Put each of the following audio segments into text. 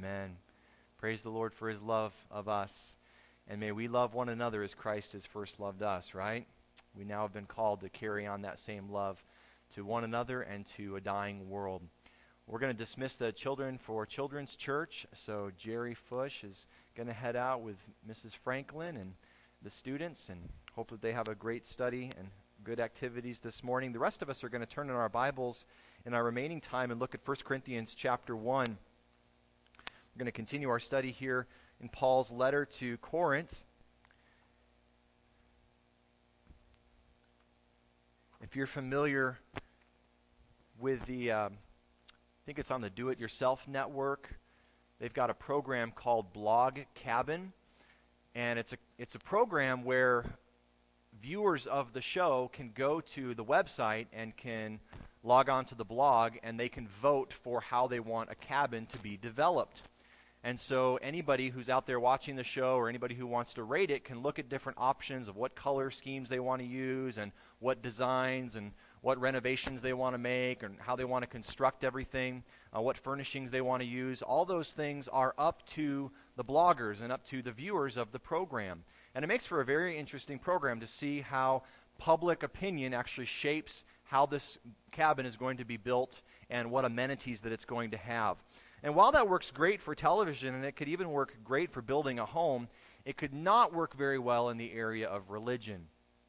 Amen. Praise the Lord for his love of us. And may we love one another as Christ has first loved us, right? We now have been called to carry on that same love to one another and to a dying world. We're going to dismiss the children for Children's Church. So Jerry Fush is going to head out with Mrs. Franklin and the students, and hope that they have a great study and good activities this morning. The rest of us are going to turn in our Bibles in our remaining time and look at 1 Corinthians chapter 1. We're going to continue our study here in Paul's letter to Corinth. If you're familiar with the, I think it's on the Do It Yourself Network, they've got a program called Blog Cabin, and it's a program where viewers of the show can go to the website and can log on to the blog, and they can vote for how they want a cabin to be developed. And so anybody who's out there watching the show or anybody who wants to rate it can look at different options of what color schemes they want to use and what designs and what renovations they want to make and how they want to construct everything, what furnishings they want to use. All those things are up to the bloggers and up to the viewers of the program. And it makes for a very interesting program to see how public opinion actually shapes how this cabin is going to be built and what amenities that it's going to have. And while that works great for television, and it could even work great for building a home, it could not work very well in the area of religion.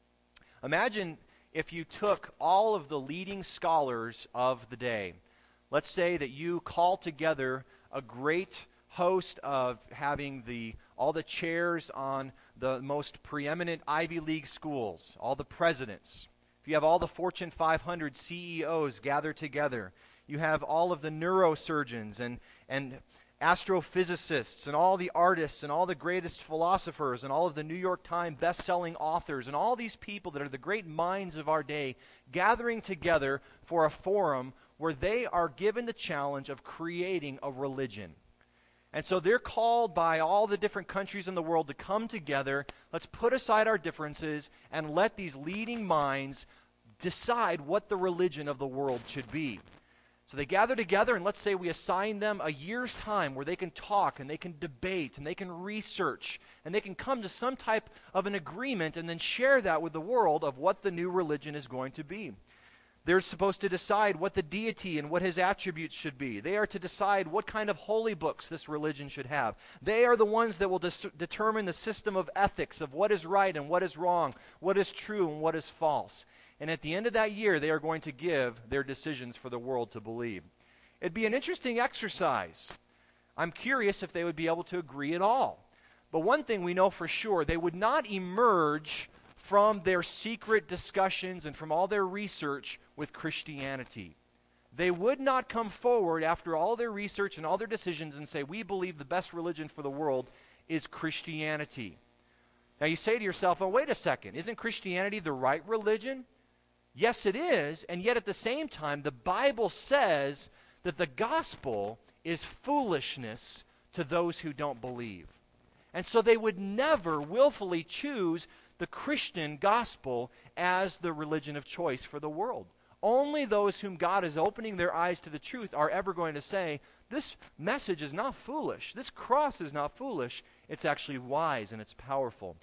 Imagine if you took all of the leading scholars of the day. Let's say that you call together a great host of having all the chairs on the most preeminent Ivy League schools, all the presidents. If you have all the Fortune 500 CEOs gathered together, you have all of the neurosurgeons and astrophysicists and all the artists and all the greatest philosophers and all of the New York Times best-selling authors and all these people that are the great minds of our day gathering together for a forum where they are given the challenge of creating a religion. And so they're called by all the different countries in the world to come together. Let's put aside our differences and let these leading minds decide what the religion of the world should be. So they gather together, and let's say we assign them a year's time where they can talk and they can debate and they can research and they can come to some type of an agreement and then share that with the world of what the new religion is going to be. They're supposed to decide what the deity and what his attributes should be. They are to decide what kind of holy books this religion should have. They are the ones that will determine the system of ethics of what is right and what is wrong, what is true and what is false. And at the end of that year, they are going to give their decisions for the world to believe. It'd be an interesting exercise. I'm curious if they would be able to agree at all. But one thing we know for sure, they would not emerge from their secret discussions and from all their research with Christianity. They would not come forward after all their research and all their decisions and say, we believe the best religion for the world is Christianity. Now you say to yourself, oh, wait a second, isn't Christianity the right religion? Yes, it is, and yet at the same time, the Bible says that the gospel is foolishness to those who don't believe. And so they would never willfully choose the Christian gospel as the religion of choice for the world. Only those whom God is opening their eyes to the truth are ever going to say, this message is not foolish. This cross is not foolish. It's actually wise and it's powerful.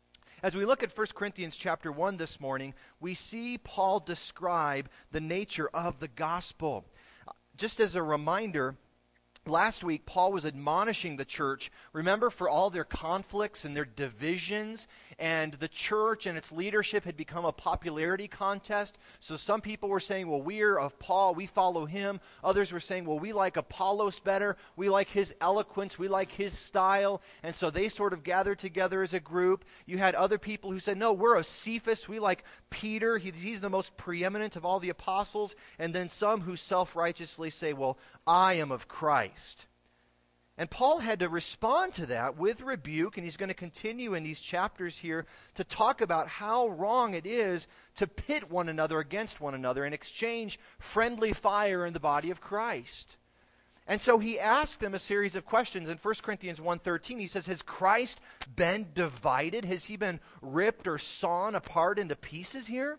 As we look at 1 Corinthians chapter 1 this morning, we see Paul describe the nature of the gospel. Just as a reminder, last week Paul was admonishing the church, remember, for all their conflicts and their divisions, and the church and its leadership had become a popularity contest. So some people were saying, well, we're of Paul, we follow him. Others were saying, well, we like Apollos better, we like his eloquence, we like his style. And so they sort of gathered together as a group. You had other people who said, no, we're of Cephas, we like Peter, he's the most preeminent of all the apostles. And then some who self-righteously say, well, I am of Christ. And Paul had to respond to that with rebuke, and he's going to continue in these chapters here to talk about how wrong it is to pit one another against one another and exchange friendly fire in the body of Christ. And so he asked them a series of questions. In 1 Corinthians 1:13, he says, has Christ been divided? Has he been ripped or sawn apart into pieces here?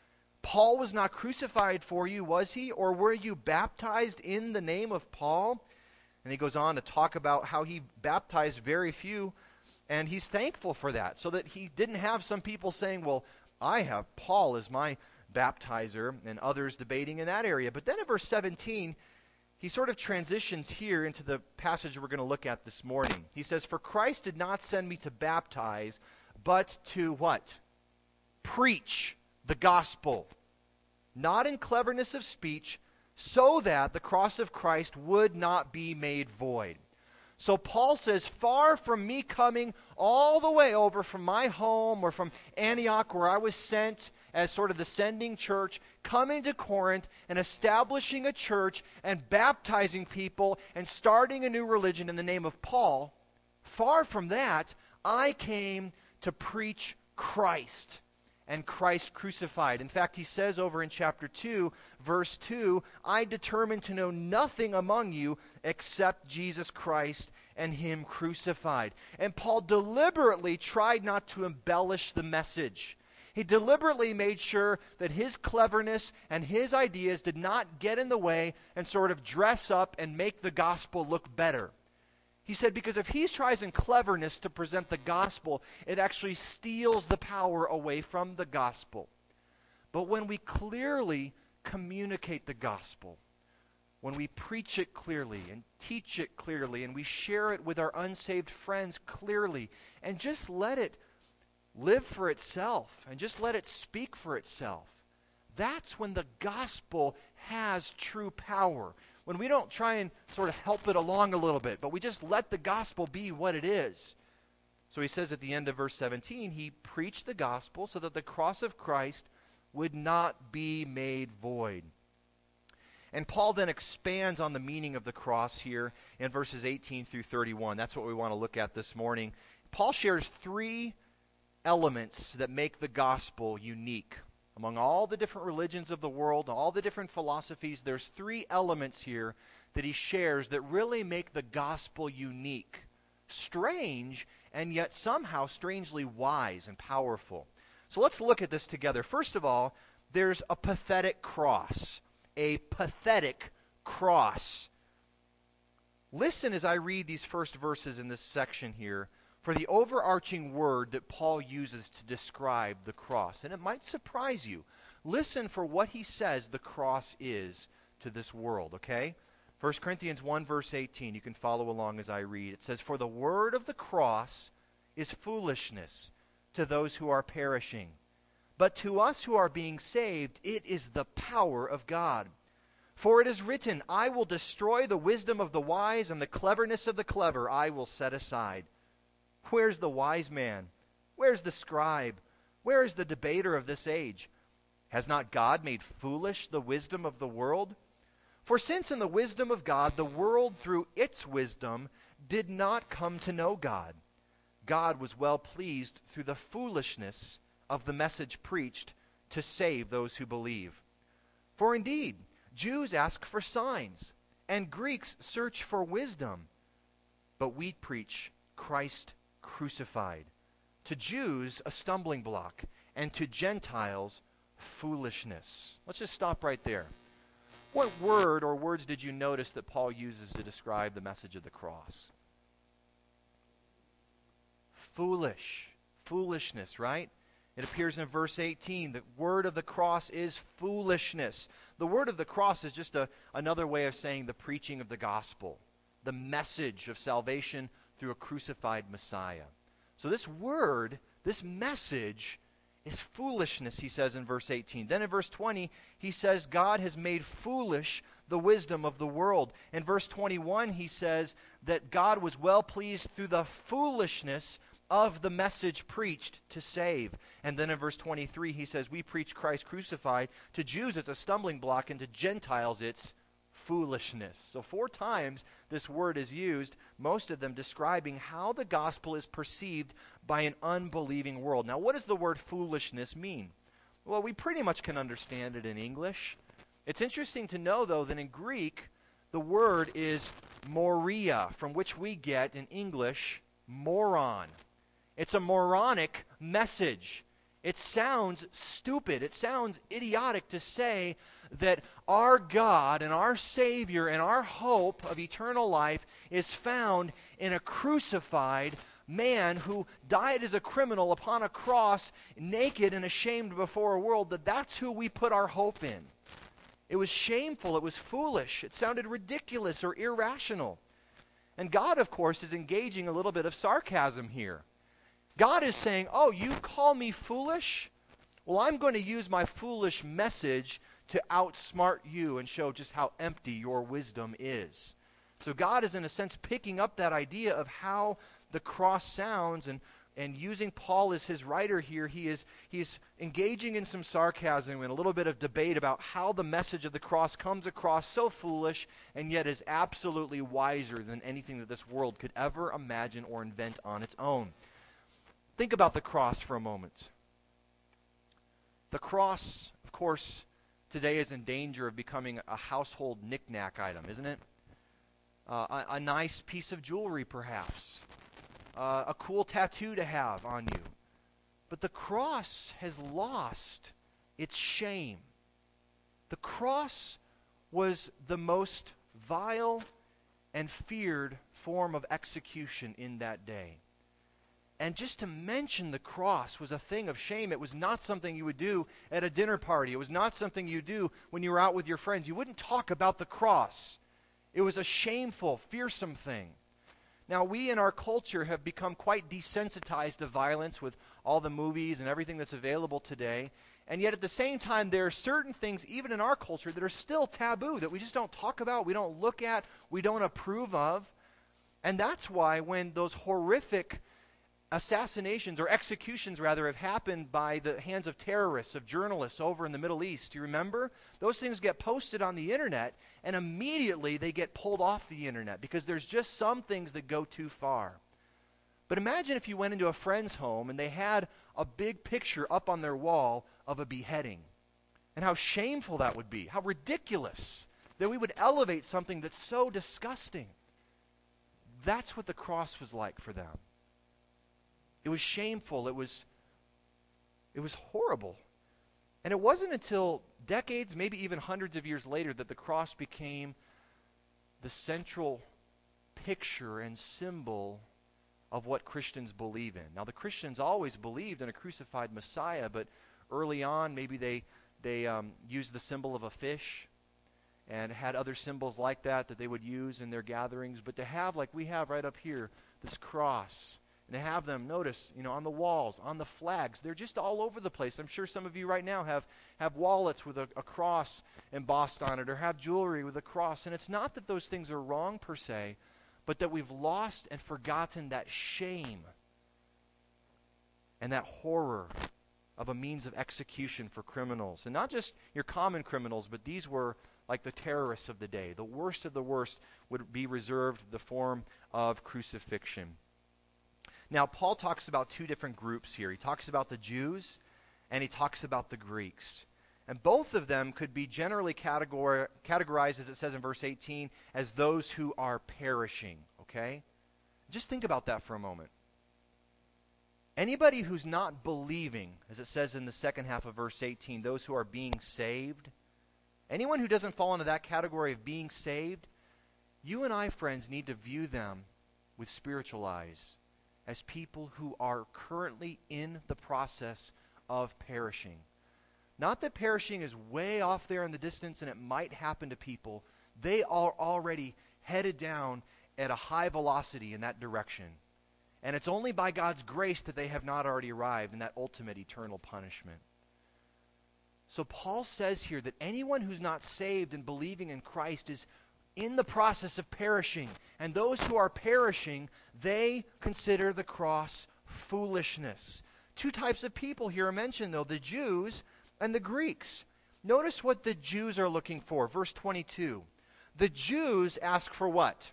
Paul was not crucified for you, was he? Or were you baptized in the name of Paul? And he goes on to talk about how he baptized very few, and he's thankful for that, so that he didn't have some people saying, well, I have Paul as my baptizer, and others debating in that area. But then in verse 17, he sort of transitions here into the passage we're going to look at this morning. He says, for Christ did not send me to baptize, but to what? Preach the gospel, not in cleverness of speech, so that the cross of Christ would not be made void. So Paul says, far from me coming all the way over from my home or from Antioch, where I was sent as sort of the sending church, coming to Corinth and establishing a church and baptizing people and starting a new religion in the name of Paul, far from that, I came to preach Christ and Christ crucified. In fact, he says over in chapter 2, verse 2, I determined to know nothing among you except Jesus Christ and him crucified. And Paul deliberately tried not to embellish the message. He deliberately made sure that his cleverness and his ideas did not get in the way and sort of dress up and make the gospel look better. He said, because if he tries in cleverness to present the gospel, it actually steals the power away from the gospel. But when we clearly communicate the gospel, when we preach it clearly and teach it clearly, and we share it with our unsaved friends clearly, and just let it live for itself, and just let it speak for itself, that's when the gospel has true power. When we don't try and sort of help it along a little bit, but we just let the gospel be what it is. So he says at the end of verse 17, he preached the gospel so that the cross of Christ would not be made void. And Paul then expands on the meaning of the cross here in verses 18 through 31. That's what we want to look at this morning. Paul shares three elements that make the gospel unique. Among all the different religions of the world, all the different philosophies, there's three elements here that he shares that really make the gospel unique, strange, and yet somehow strangely wise and powerful. So let's look at this together. First of all, there's a pathetic cross. A pathetic cross. Listen as I read these first verses in this section here for the overarching word that Paul uses to describe the cross. And it might surprise you. Listen for what he says the cross is to this world, okay? 1 Corinthians 1 verse 18, you can follow along as I read. It says, for the word of the cross is foolishness to those who are perishing. But to us who are being saved, it is the power of God. For it is written, I will destroy the wisdom of the wise, and the cleverness of the clever I will set aside. Where's the wise man? Where's the scribe? Where is the debater of this age? Has not God made foolish the wisdom of the world? For since in the wisdom of God, the world through its wisdom did not come to know God, God was well pleased through the foolishness of the message preached to save those who believe. For indeed, Jews ask for signs, and Greeks search for wisdom. But we preach Christ crucified. To Jews, a stumbling block, and to Gentiles, foolishness. Let's just stop right there. What word or words did you notice that Paul uses to describe the message of the cross? Foolish. Foolishness, right? It appears in verse 18. The word of the cross is foolishness. The word of the cross is just another way of saying the preaching of the gospel, the message of salvation through a crucified Messiah. So this word, this message, is foolishness, he says in verse 18. Then in verse 20, he says God has made foolish the wisdom of the world. In verse 21, he says that God was well pleased through the foolishness of the message preached to save. And then in verse 23, he says, we preach Christ crucified. To Jews, it's a stumbling block, and to Gentiles, it's foolishness. So 4 times this word is used, most of them describing how the gospel is perceived by an unbelieving world. Now, what does the word foolishness mean? Well, we pretty much can understand it in English. It's interesting to know, though, that in Greek, the word is moria, from which we get in English moron. It's a moronic message. It sounds stupid. It sounds idiotic to say that our God and our Savior and our hope of eternal life is found in a crucified man who died as a criminal upon a cross, naked and ashamed before a world, that's who we put our hope in. It was shameful. It was foolish. It sounded ridiculous or irrational. And God, of course, is engaging a little bit of sarcasm here. God is saying, oh, you call me foolish? Well, I'm going to use my foolish message to outsmart you and show just how empty your wisdom is. So God is, in a sense, picking up that idea of how the cross sounds, and using Paul as his writer here, he's engaging in some sarcasm and a little bit of debate about how the message of the cross comes across so foolish and yet is absolutely wiser than anything that this world could ever imagine or invent on its own. Think about the cross for a moment. The cross, of course, today is in danger of becoming a household knick-knack item, isn't it? A nice piece of jewelry, perhaps. A cool tattoo to have on you. But the cross has lost its shame. The cross was the most vile and feared form of execution in that day. And just to mention the cross was a thing of shame. It was not something you would do at a dinner party. It was not something you do when you were out with your friends. You wouldn't talk about the cross. It was a shameful, fearsome thing. Now, we in our culture have become quite desensitized to violence with all the movies and everything that's available today. And yet at the same time, there are certain things, even in our culture, that are still taboo, that we just don't talk about, we don't look at, we don't approve of. And that's why when those horrific assassinations, or executions rather, have happened by the hands of terrorists, of journalists over in the Middle East, do you remember? Those things get posted on the internet, and immediately they get pulled off the internet because there's just some things that go too far. But imagine if you went into a friend's home and they had a big picture up on their wall of a beheading, and how shameful that would be, how ridiculous that we would elevate something that's so disgusting. That's what the cross was like for them. It was shameful. It was horrible. And it wasn't until decades, maybe even hundreds of years later, that the cross became the central picture and symbol of what Christians believe in. Now, the Christians always believed in a crucified Messiah, but early on, maybe they used the symbol of a fish and had other symbols like that they would use in their gatherings. But to have, like we have right up here, this cross, and to have them, notice, on the walls, on the flags, they're just all over the place. I'm sure some of you right now have wallets with a cross embossed on it, or have jewelry with a cross. And it's not that those things are wrong per se, but that we've lost and forgotten that shame and that horror of a means of execution for criminals. And not just your common criminals, but these were like the terrorists of the day. The worst of the worst would be reserved the form of crucifixion. Now, Paul talks about two different groups here. He talks about the Jews, and he talks about the Greeks. And both of them could be generally categorized, as it says in verse 18, as those who are perishing, okay? Just think about that for a moment. Anybody who's not believing, as it says in the second half of verse 18, those who are being saved, anyone who doesn't fall into that category of being saved, you and I, friends, need to view them with spiritual eyes, as people who are currently in the process of perishing. Not that perishing is way off there in the distance and it might happen to people. They are already headed down at a high velocity in that direction. And it's only by God's grace that they have not already arrived in that ultimate eternal punishment. So Paul says here that anyone who's not saved and believing in Christ is in the process of perishing. And those who are perishing, they consider the cross foolishness. Two types of people here are mentioned, though, the Jews and the Greeks. Notice what the Jews are looking for. Verse 22. The Jews ask for what?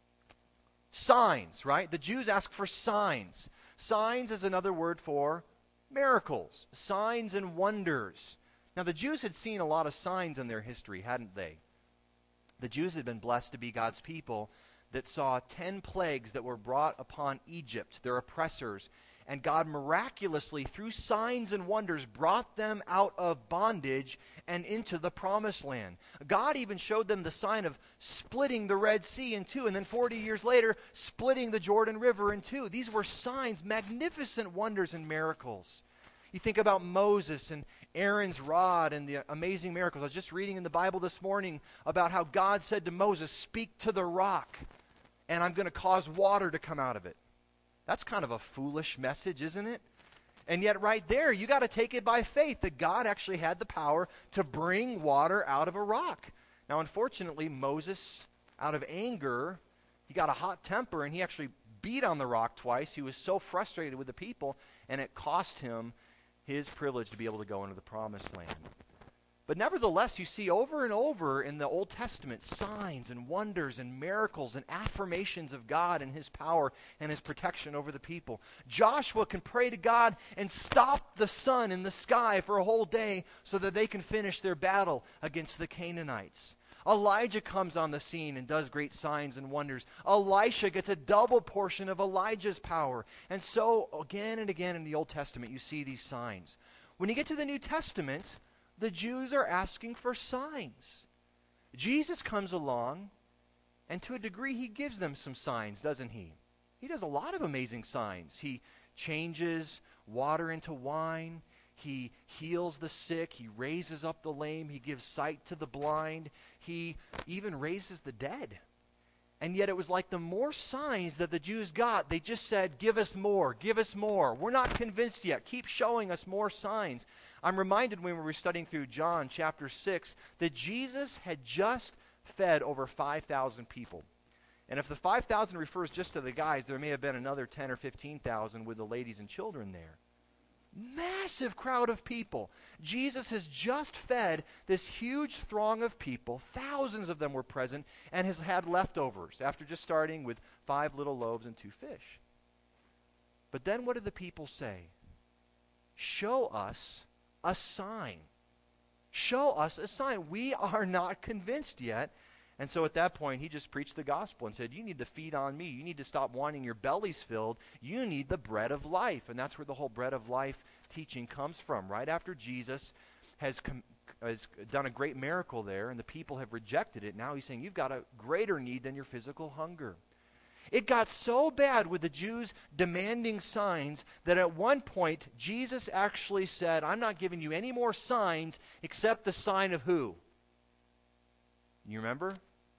Signs, right? The Jews ask for signs. Signs is another word for miracles. Signs and wonders. Now, the Jews had seen a lot of signs in their history, hadn't they? The Jews had been blessed to be God's people that saw 10 plagues that were brought upon Egypt, their oppressors. and God miraculously, through signs and wonders, brought them out of bondage and into the promised land. God even showed them the sign of splitting the Red Sea in two, and then 40 years later, splitting the Jordan River in two. These were signs, magnificent wonders and miracles. You think about Moses and Aaron's rod and the amazing miracles. I was just reading in the Bible this morning about how God said to Moses, "Speak to the rock, and I'm going to cause water to come out of it." That's kind of a foolish message, isn't it? And yet right there, you got to take it by faith that God actually had the power to bring water out of a rock. Now, unfortunately, Moses, out of anger, he got a hot temper, and he actually beat on the rock twice. He was so frustrated with the people, and it cost him his privilege to be able to go into the promised land. But nevertheless, you see over and over in the Old Testament signs and wonders and miracles and affirmations of God and his power and his protection over the people. Joshua can pray to God and stop the sun in the sky for a whole day so that they can finish their battle against the Canaanites. Elijah comes on the scene and does great signs and wonders. Elisha gets a double portion of Elijah's power. And so, again and again in the Old Testament, you see these signs. When you get to the New Testament, the Jews are asking for signs. Jesus comes along, and to a degree, he gives them some signs, doesn't he? He does a lot of amazing signs. He changes water into wine. He heals the sick. He raises up the lame. He gives sight to the blind. He even raises the dead. And yet it was like the more signs that the Jews got, they just said, "Give us more, give us more. We're not convinced yet. Keep showing us more signs." I'm reminded when we were studying through John chapter 6 that Jesus had just fed over 5,000 people. And if the 5,000 refers just to the guys, there may have been another 10 or 15,000 with the ladies and children there. Massive crowd of people. Jesus has just fed this huge throng of people. Thousands of them were present and has had leftovers after just starting with 5 little loaves and 2 fish. But then what did the people say? "Show us a sign. Show us a sign. We are not convinced yet." And so at that point, he just preached the gospel and said, "You need to feed on me. You need to stop wanting your bellies filled. You need the bread of life." And that's where the whole bread of life teaching comes from. Right after Jesus has done a great miracle there, and the people have rejected it, now he's saying, you've got a greater need than your physical hunger. It got so bad with the Jews demanding signs that at one point, Jesus actually said, "I'm not giving you any more signs except the sign of" who? You remember?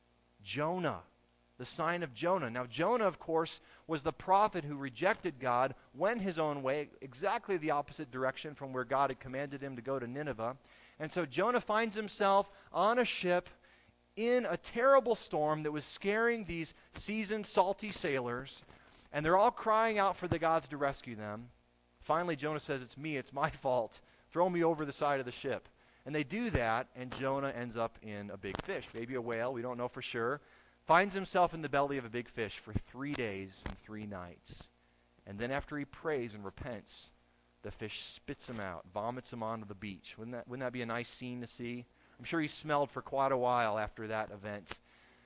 Jonah. The sign of Jonah. Now, Jonah, of course, was the prophet who rejected God, went his own way, exactly the opposite direction from where God had commanded him to go to Nineveh. And so Jonah finds himself on a ship in a terrible storm that was scaring these seasoned, salty sailors, and they're all crying out for the gods to rescue them. Finally, Jonah says, "It's me, it's my fault. Throw me over the side of the ship." And they do that, and Jonah ends up in a big fish, maybe a whale, we don't know for sure. Finds himself in the belly of a big fish for 3 days and 3 nights. And then after he prays and repents, the fish spits him out, vomits him onto the beach. Wouldn't that be a nice scene to see? I'm sure he smelled for quite a while after that event.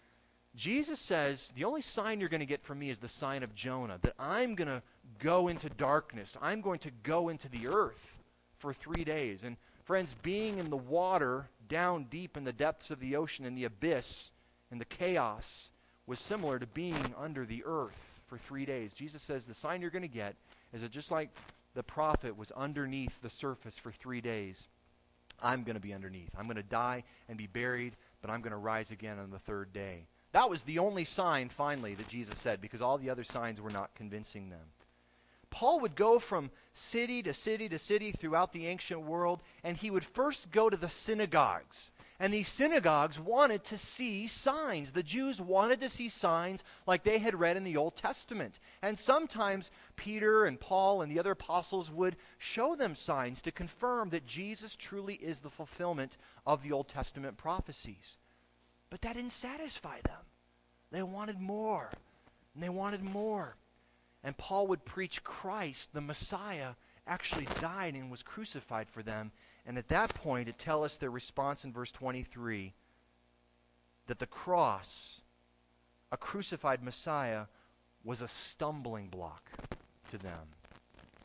Jesus says, the only sign you're going to get from me is the sign of Jonah, that I'm going to go into darkness. I'm going to go into the earth for 3 days. And friends, being in the water, down deep in the depths of the ocean, in the abyss, in the chaos, was similar to being under the earth for 3 days. Jesus says the sign you're going to get is that just like the prophet was underneath the surface for 3 days, I'm going to be underneath. I'm going to die and be buried, but I'm going to rise again on the 3rd day. That was the only sign, finally, that Jesus said, because all the other signs were not convincing them. Paul would go from city to city to city throughout the ancient world, and he would first go to the synagogues. And these synagogues wanted to see signs. The Jews wanted to see signs like they had read in the Old Testament. And sometimes Peter and Paul and the other apostles would show them signs to confirm that Jesus truly is the fulfillment of the Old Testament prophecies. But that didn't satisfy them. They wanted more, and they wanted more. And Paul would preach Christ, the Messiah, actually died and was crucified for them. And at that point, it tells us their response in verse 23, that the cross, a crucified Messiah, was a stumbling block to them.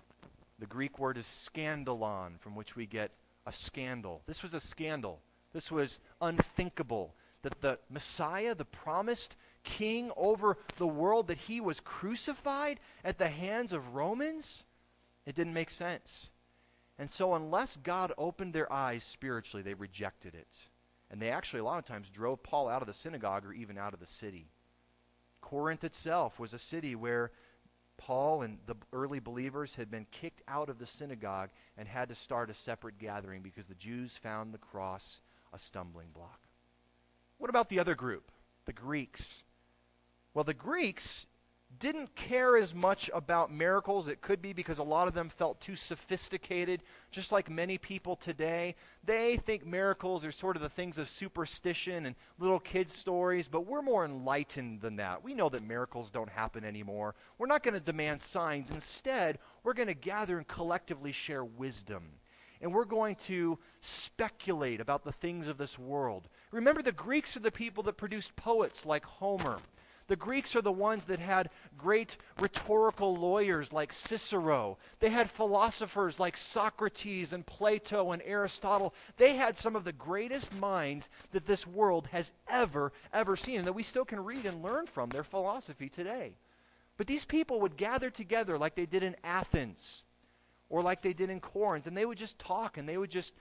The Greek word is scandalon, from which we get a scandal. This was a scandal. This was unthinkable. That the Messiah, the promised king over the world, that he was crucified at the hands of Romans, it didn't make sense. And so unless God opened their eyes spiritually, they rejected it. And they actually a lot of times drove Paul out of the synagogue or even out of the city. Corinth itself was a city where Paul and the early believers had been kicked out of the synagogue and had to start a separate gathering because the Jews found the cross a stumbling block. What about the other group, the Greeks? Well, the Greeks didn't care as much about miracles. It could be because a lot of them felt too sophisticated, just like many people today. They think miracles are sort of the things of superstition and little kids' stories, but we're more enlightened than that. We know that miracles don't happen anymore. We're not going to demand signs. Instead, we're going to gather and collectively share wisdom. And we're going to speculate about the things of this world. Remember, the Greeks are the people that produced poets like Homer. The Greeks are the ones that had great rhetorical lawyers like Cicero. They had philosophers like Socrates and Plato and Aristotle. They had some of the greatest minds that this world has ever seen, and that we still can read and learn from their philosophy today. But these people would gather together like they did in Athens or like they did in Corinth, and they would just talk, and they would just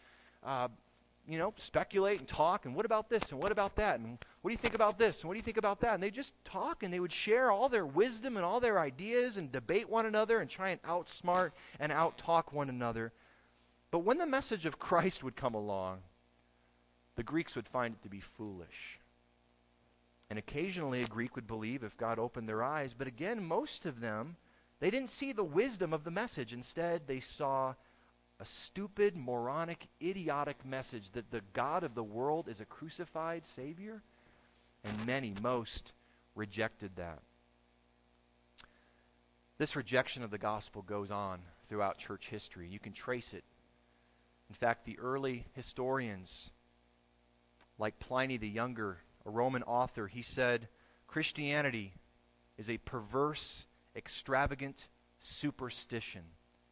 speculate and talk, and what about this, and what about that, and what do you think about this, and what do you think about that? And they just talk, and they would share all their wisdom and all their ideas and debate one another and try and outsmart and outtalk one another. But when the message of Christ would come along, the Greeks would find it to be foolish. And occasionally a Greek would believe if God opened their eyes, but again, most of them, they didn't see the wisdom of the message. Instead, they saw a stupid, moronic, idiotic message that the God of the world is a crucified Savior. And most rejected that. This rejection of the gospel goes on throughout church history. You can trace it. In fact, the early historians, like Pliny the Younger, a Roman author, he said, Christianity is a perverse, extravagant superstition.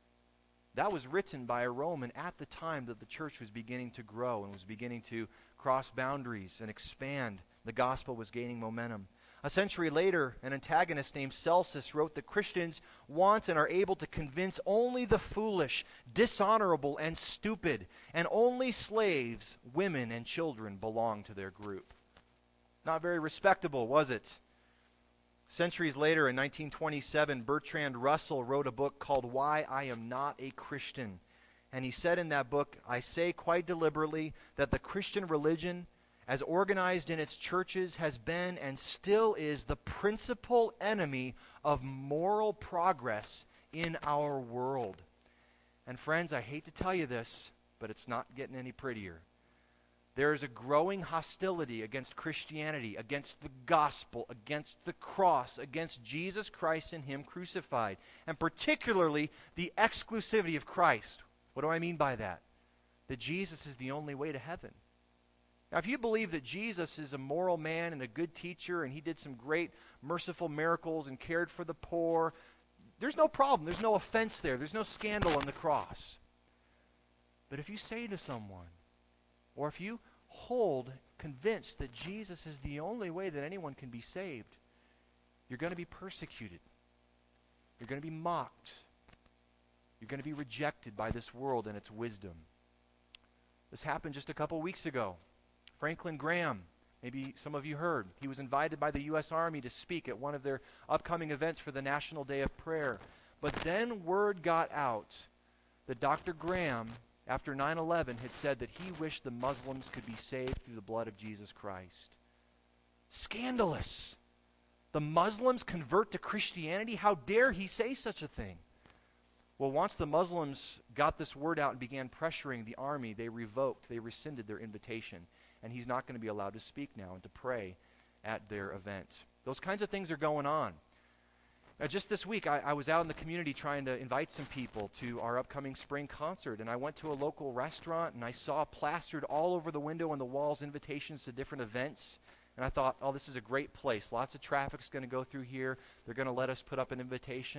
That was written by a Roman at the time that the church was beginning to grow and was beginning to cross boundaries and expand. The gospel was gaining momentum. A century later, an antagonist named Celsus wrote that Christians want and are able to convince only the foolish, dishonorable, and stupid, and only slaves, women, and children belong to their group. Not very respectable, was it? Centuries later, in 1927, Bertrand Russell wrote a book called Why I Am Not a Christian. And he said in that book, I say quite deliberately that the Christian religion, as organized in its churches, has been and still is the principal enemy of moral progress in our world. And friends, I hate to tell you this, but it's not getting any prettier. There is a growing hostility against Christianity, against the gospel, against the cross, against Jesus Christ and Him crucified, and particularly the exclusivity of Christ. What do I mean by that? That Jesus is the only way to heaven. Now, if you believe that Jesus is a moral man and a good teacher, and He did some great merciful miracles and cared for the poor, there's no problem. There's no offense there. There's no scandal on the cross. But if you say to someone, or if you hold convinced that Jesus is the only way that anyone can be saved, you're going to be persecuted. You're going to be mocked. You're going to be rejected by this world and its wisdom. This happened just a couple weeks ago. Franklin Graham, maybe some of you heard, he was invited by the U.S. Army to speak at one of their upcoming events for the National Day of Prayer. But then word got out that Dr. Graham, after 9/11, had said that he wished the Muslims could be saved through the blood of Jesus Christ. Scandalous. The Muslims convert to Christianity? How dare he say such a thing? Well, once the Muslims got this word out and began pressuring the army, they rescinded their invitation. And he's not going to be allowed to speak now and to pray at their event. Those kinds of things are going on. Now, just this week, I was out in the community trying to invite some people to our upcoming spring concert, and I went to a local restaurant, and I saw plastered all over the window and the walls invitations to different events, and I thought, oh, this is a great place. Lots of traffic's going to go through here. They're going to let us put up an invitation.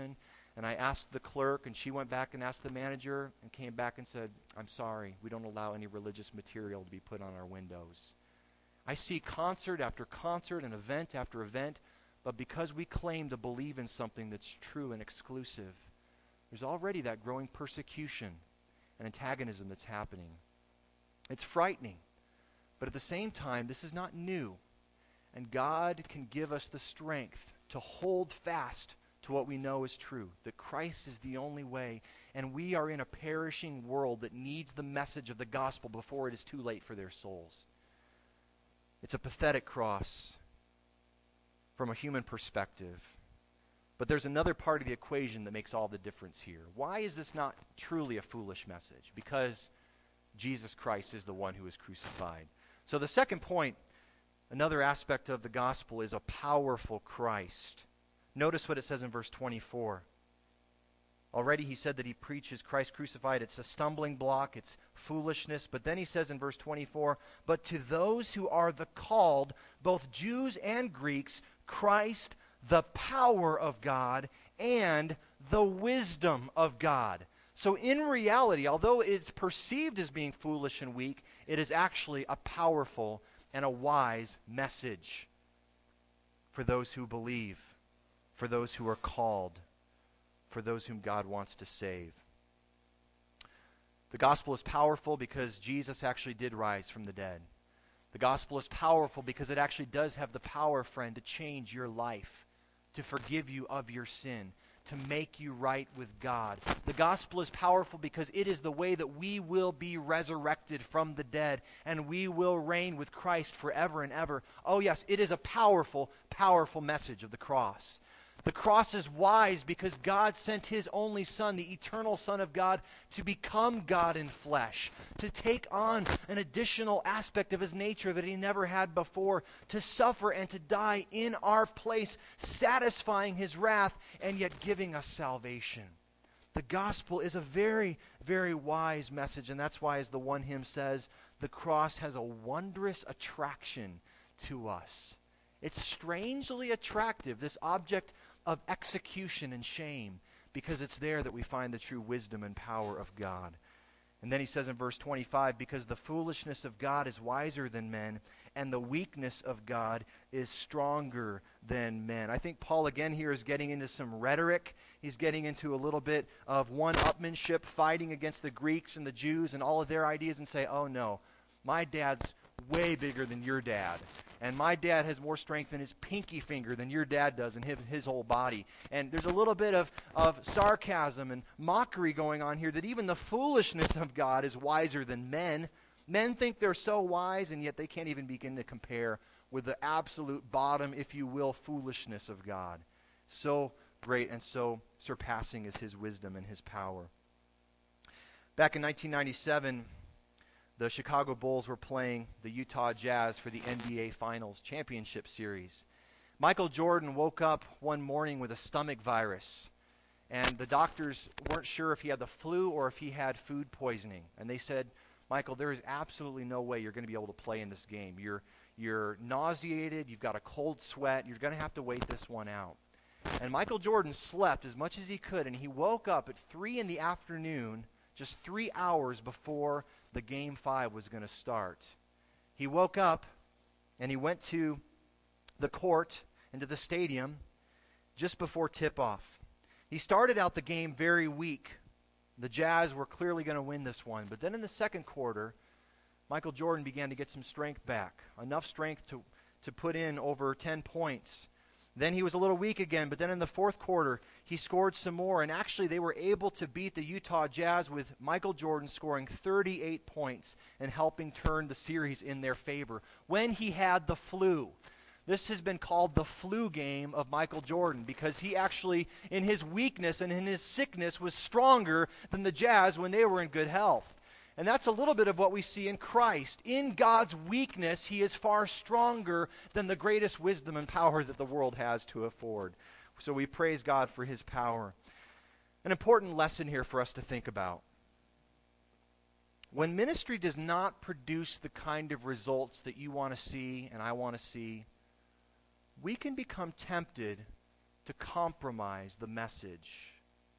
And I asked the clerk, and she went back and asked the manager and came back and said, I'm sorry, we don't allow any religious material to be put on our windows. I see concert after concert and event after event, but because we claim to believe in something that's true and exclusive, there's already that growing persecution and antagonism that's happening. It's frightening, but at the same time, this is not new. And God can give us the strength to hold fast to what we know is true, that Christ is the only way, and we are in a perishing world that needs the message of the gospel before it is too late for their souls. It's a pathetic cross from a human perspective. But there's another part of the equation that makes all the difference here. Why is this not truly a foolish message? Because Jesus Christ is the one who is crucified. So the second point, another aspect of the gospel, is a powerful Christ. Notice what it says in verse 24. Already he said that he preaches Christ crucified. It's a stumbling block. It's foolishness. But then he says in verse 24, but to those who are the called, both Jews and Greeks, Christ, the power of God and the wisdom of God. So in reality, although it's perceived as being foolish and weak, it is actually a powerful and a wise message for those who believe, for those who are called, for those whom God wants to save. The gospel is powerful because Jesus actually did rise from the dead. The gospel is powerful because it actually does have the power, friend, to change your life, to forgive you of your sin, to make you right with God. The gospel is powerful because it is the way that we will be resurrected from the dead and we will reign with Christ forever and ever. Oh yes, it is a powerful, powerful message of the cross. The cross is wise because God sent his only Son, the eternal Son of God, to become God in flesh, to take on an additional aspect of his nature that he never had before, to suffer and to die in our place, satisfying his wrath and yet giving us salvation. The gospel is a very, very wise message, and that's why, as the one hymn says, the cross has a wondrous attraction to us. It's strangely attractive, this object of execution and shame, because it's there that we find the true wisdom and power of God. And then he says in verse 25, because the foolishness of God is wiser than men, and the weakness of God is stronger than men. I think Paul again here is getting into some rhetoric. He's getting into a little bit of one-upmanship, fighting against the Greeks and the Jews and all of their ideas, and say, oh no, my dad's way bigger than your dad. And my dad has more strength in his pinky finger than your dad does in his whole body. And there's a little bit of sarcasm and mockery going on here that even the foolishness of God is wiser than men. Men think they're so wise, and yet they can't even begin to compare with the absolute bottom, if you will, foolishness of God. So great and so surpassing is his wisdom and his power. Back in 1997, the Chicago Bulls were playing the Utah Jazz for the NBA Finals Championship Series. Michael Jordan woke up one morning with a stomach virus, and the doctors weren't sure if he had the flu or if he had food poisoning. And they said, Michael, there is absolutely no way you're going to be able to play in this game. You're nauseated, you've got a cold sweat, you're going to have to wait this one out. And Michael Jordan slept as much as he could, and he woke up at 3 in the afternoon, just 3 hours before the Game 5 was going to start. He woke up and he went to the court and to the stadium just before tip-off. He started out the game very weak. The Jazz were clearly going to win this one. But then in the second quarter, Michael Jordan began to get some strength back, enough strength to put in over 10 points. Then he was a little weak again, but then in the fourth quarter, he scored some more, and actually they were able to beat the Utah Jazz with Michael Jordan scoring 38 points and helping turn the series in their favor when he had the flu. This has been called the flu game of Michael Jordan because he actually, in his weakness and in his sickness, was stronger than the Jazz when they were in good health. And that's a little bit of what we see in Christ. In God's weakness, he is far stronger than the greatest wisdom and power that the world has to afford. So we praise God for his power. An important lesson here for us to think about. When ministry does not produce the kind of results that you want to see and I want to see, we can become tempted to compromise the message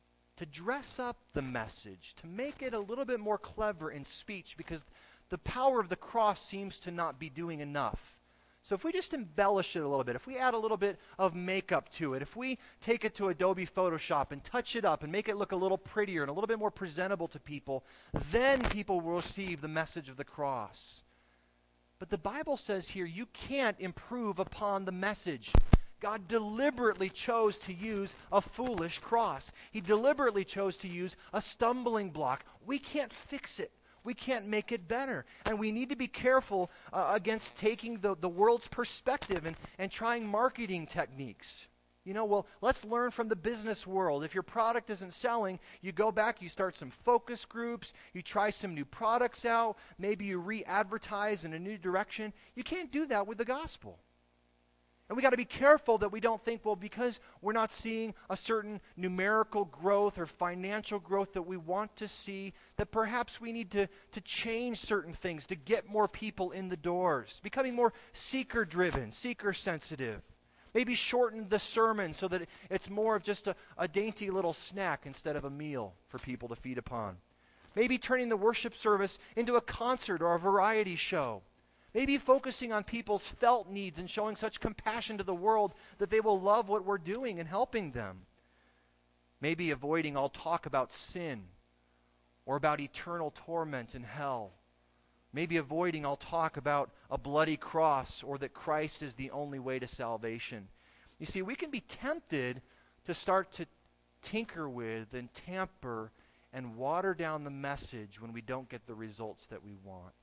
to dress up the message, to make it a little bit more clever in speech, because the power of the cross seems to not be doing enough. So if we just embellish it a little bit, if we add a little bit of makeup to it, if we take it to Adobe Photoshop and touch it up and make it look a little prettier and a little bit more presentable to people, then people will receive the message of the cross. But the Bible says here, you can't improve upon the message. God deliberately chose to use a foolish cross. He deliberately chose to use a stumbling block. We can't fix it. We can't make it better. And we need to be careful against taking the world's perspective and trying marketing techniques. You know, well, let's learn from the business world. If your product isn't selling, you go back, you start some focus groups, you try some new products out, maybe you re-advertise in a new direction. You can't do that with the gospel. And we got to be careful that we don't think, well, because we're not seeing a certain numerical growth or financial growth that we want to see, that perhaps we need to change certain things to get more people in the doors, becoming more seeker-driven, seeker-sensitive. Maybe shorten the sermon so that it's more of just a dainty little snack instead of a meal for people to feed upon. Maybe turning the worship service into a concert or a variety show. Maybe focusing on people's felt needs and showing such compassion to the world that they will love what we're doing and helping them. Maybe avoiding all talk about sin or about eternal torment in hell. Maybe avoiding all talk about a bloody cross or that Christ is the only way to salvation. You see, we can be tempted to start to tinker with and tamper and water down the message when we don't get the results that we want.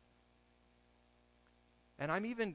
And I'm even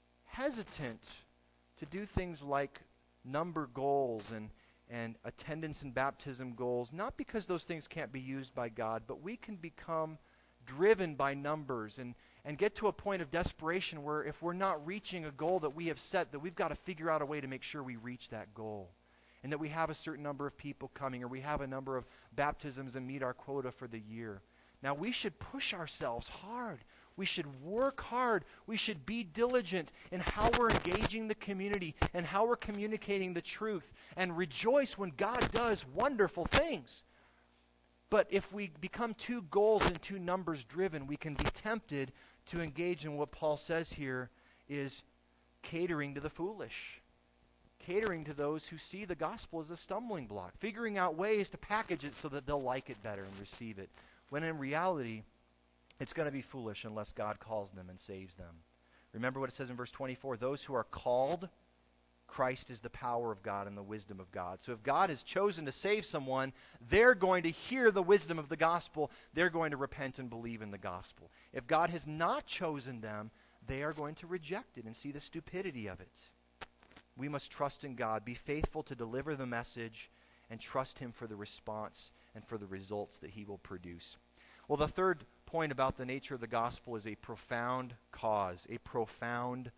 hesitant to do things like number goals and attendance and baptism goals, not because those things can't be used by God, but we can become driven by numbers and get to a point of desperation where if we're not reaching a goal that we have set, that we've got to figure out a way to make sure we reach that goal. And that we have a certain number of people coming, or we have a number of baptisms and meet our quota for the year. Now, we should push ourselves hard. We should work hard. We should be diligent in how we're engaging the community and how we're communicating the truth, and rejoice when God does wonderful things. But if we become too goals and too numbers driven, we can be tempted to engage in what Paul says here is catering to the foolish. Catering to those who see the gospel as a stumbling block. Figuring out ways to package it so that they'll like it better and receive it. When in reality, it's going to be foolish unless God calls them and saves them. Remember what it says in verse 24, those who are called, Christ is the power of God and the wisdom of God. So if God has chosen to save someone, they're going to hear the wisdom of the gospel. They're going to repent and believe in the gospel. If God has not chosen them, they are going to reject it and see the stupidity of it. We must trust in God, be faithful to deliver the message, and trust Him for the response and for the results that He will produce. Well, the third point about the nature of the gospel is a profound cause. A profound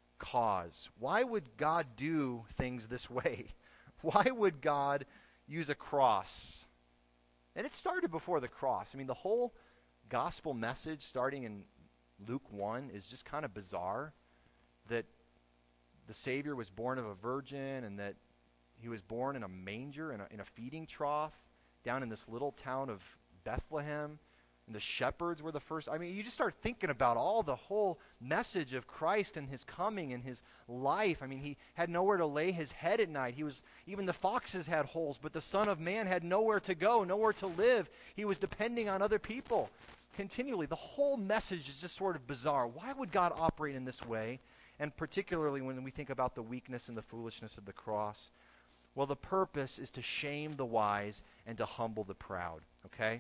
cause. Why would God do things this way? Why would God use a cross? And it started before the cross. I mean, the whole gospel message starting in Luke 1 is just kind of bizarre, that the Savior was born of a virgin and that He was born in a manger, in a feeding trough, down in this little town of Bethlehem. And the shepherds were the first. I mean, you just start thinking about all the whole message of Christ and His coming and His life. I mean, He had nowhere to lay His head at night. Even the foxes had holes, but the Son of Man had nowhere to go, nowhere to live. He was depending on other people continually. The whole message is just sort of bizarre. Why would God operate in this way? And particularly when we think about the weakness and the foolishness of the cross. Well, the purpose is to shame the wise and to humble the proud, okay?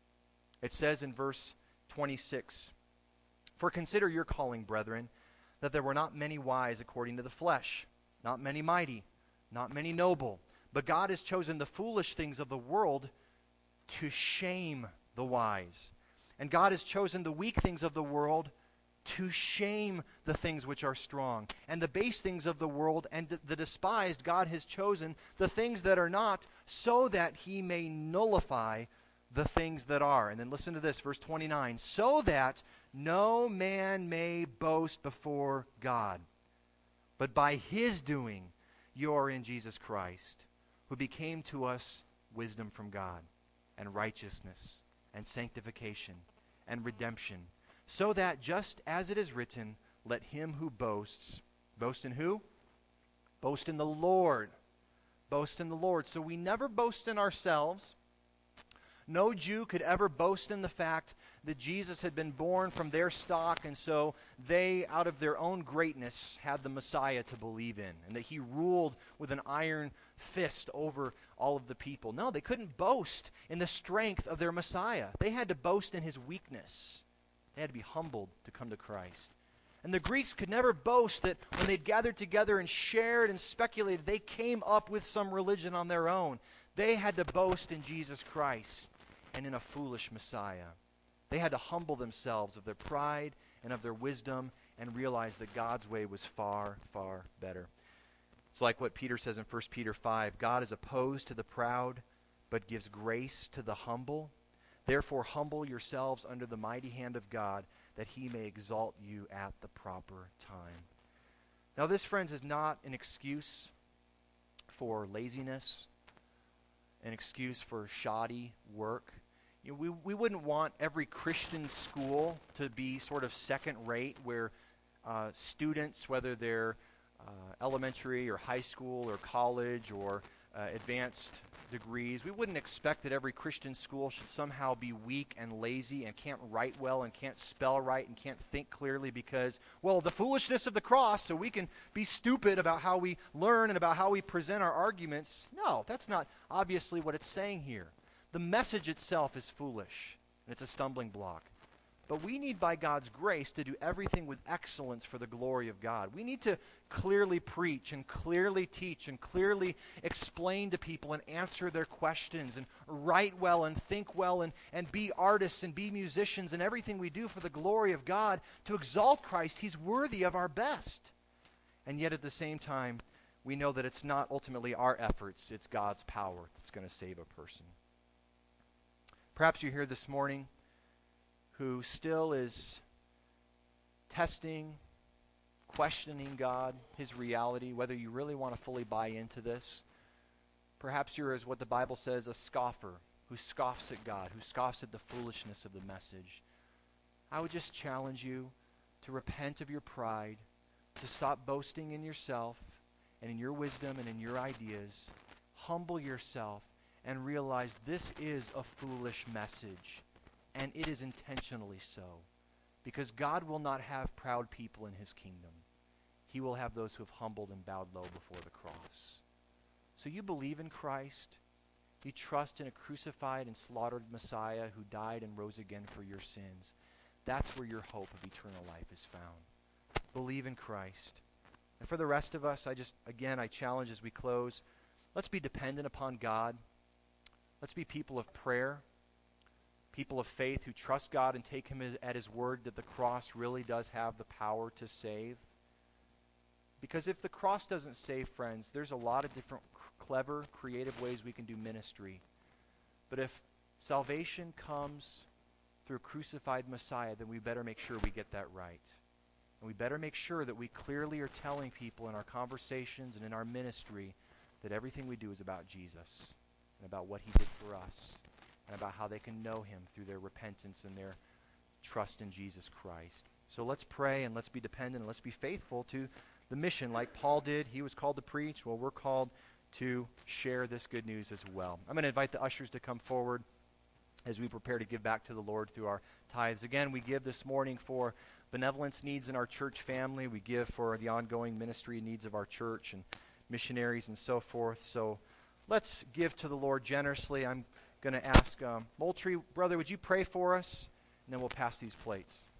It says in verse 26, for consider your calling, brethren, that there were not many wise according to the flesh, not many mighty, not many noble, but God has chosen the foolish things of the world to shame the wise. And God has chosen the weak things of the world to shame the things which are strong. And the base things of the world and the despised God has chosen, the things that are not, so that He may nullify the things that are. And then listen to this, verse 29. So that no man may boast before God, but by His doing you are in Jesus Christ, who became to us wisdom from God, and righteousness, and sanctification, and redemption, so that just as it is written, let him who boasts, boast in who? Boast in the Lord. Boast in the Lord. So we never boast in ourselves. No Jew could ever boast in the fact that Jesus had been born from their stock, and so they, out of their own greatness, had the Messiah to believe in, and that he ruled with an iron fist over all of the people. No, they couldn't boast in the strength of their Messiah. They had to boast in his weakness. They had to be humbled to come to Christ. And the Greeks could never boast that when they'd gathered together and shared and speculated, they came up with some religion on their own. They had to boast in Jesus Christ and in a foolish Messiah. They had to humble themselves of their pride and of their wisdom and realize that God's way was far, far better. It's like what Peter says in 1 Peter 5, God is opposed to the proud, but gives grace to the humble. Therefore humble yourselves under the mighty hand of God, that he may exalt you at the proper time. Now this, friends, is not an excuse for laziness, an excuse for shoddy work. You know, we wouldn't want every Christian school to be sort of second rate, where students, whether they're elementary or high school or college or advanced degrees, we wouldn't expect that every Christian school should somehow be weak and lazy and can't write well and can't spell right and can't think clearly because, well, the foolishness of the cross, so we can be stupid about how we learn and about how we present our arguments. No, that's not obviously what it's saying here. The message itself is foolish, and it's a stumbling block. But we need, by God's grace, to do everything with excellence for the glory of God. We need to clearly preach and clearly teach and clearly explain to people and answer their questions and write well and think well and be artists and be musicians and everything we do for the glory of God to exalt Christ. He's worthy of our best. And yet at the same time, we know that it's not ultimately our efforts, it's God's power that's going to save a person. Perhaps you're here this morning who still is testing, questioning God, his reality, whether you really want to fully buy into this. Perhaps you're, as what the Bible says, a scoffer who scoffs at God, who scoffs at the foolishness of the message. I would just challenge you to repent of your pride, to stop boasting in yourself and in your wisdom and in your ideas. Humble yourself and realize this is a foolish message. And it is intentionally so, because God will not have proud people in his kingdom. He will have those who have humbled and bowed low before the cross. So you believe in Christ. You trust in a crucified and slaughtered Messiah who died and rose again for your sins. That's where your hope of eternal life is found. Believe in Christ. And for the rest of us, I challenge as we close, let's be dependent upon God. Let's be people of prayer. People of faith who trust God and take him at his word that the cross really does have the power to save. Because if the cross doesn't save, friends, there's a lot of different clever, creative ways we can do ministry. But if salvation comes through a crucified Messiah, then we better make sure we get that right. And we better make sure that we clearly are telling people in our conversations and in our ministry that everything we do is about Jesus and about what he did for us, and about how they can know him through their repentance and their trust in Jesus Christ. So let's pray and let's be dependent and let's be faithful to the mission like Paul did. He was called to preach. Well, we're called to share this good news as well. I'm going to invite the ushers to come forward as we prepare to give back to the Lord through our tithes. Again, we give this morning for benevolence needs in our church family. We give for the ongoing ministry needs of our church and missionaries and so forth. So let's give to the Lord generously. I'm going to ask Moultrie, brother, would you pray for us? And then we'll pass these plates.